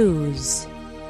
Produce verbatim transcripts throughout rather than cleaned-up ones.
News.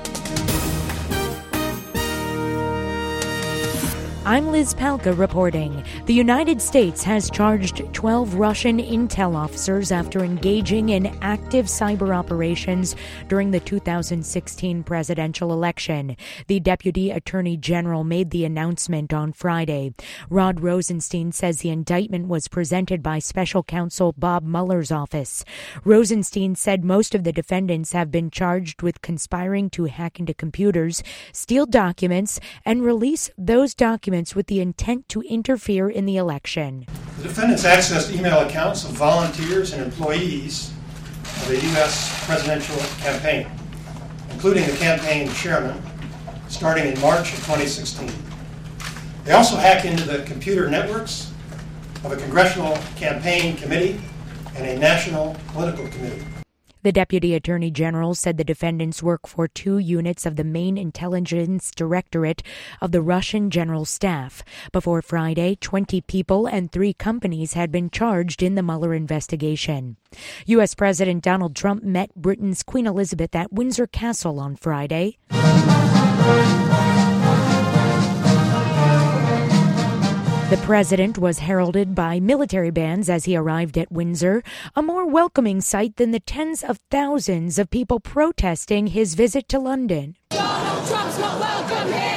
I'm Liz Palka reporting. The United States has charged twelve Russian intel officers after engaging in active cyber operations during the two thousand sixteen presidential election. The Deputy Attorney General made the announcement on Friday. Rod Rosenstein says the indictment was presented by Special Counsel Bob Mueller's office. Rosenstein said most of the defendants have been charged with conspiring to hack into computers, steal documents, and release those documents with the intent to interfere in the election. The defendants accessed email accounts of volunteers and employees of the U S presidential campaign, including the campaign chairman, starting in March of twenty sixteen. They also hacked into the computer networks of a congressional campaign committee and a national political committee. The Deputy Attorney General said the defendants work for two units of the main intelligence directorate of the Russian General Staff. Before Friday, twenty people and three companies had been charged in the Mueller investigation. U S. President Donald Trump met Britain's Queen Elizabeth at Windsor Castle on Friday. The president was heralded by military bands as he arrived at Windsor, a more welcoming sight than the tens of thousands of people protesting his visit to London. Donald Trump's not welcome here!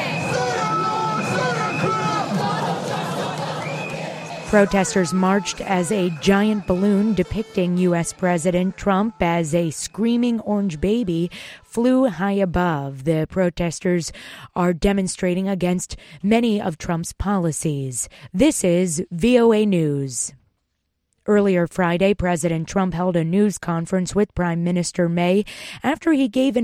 Protesters marched as a giant balloon depicting U S. President Trump as a screaming orange baby flew high above. The protesters are demonstrating against many of Trump's policies. This is V O A News. Earlier Friday, President Trump held a news conference with Prime Minister May after he gave an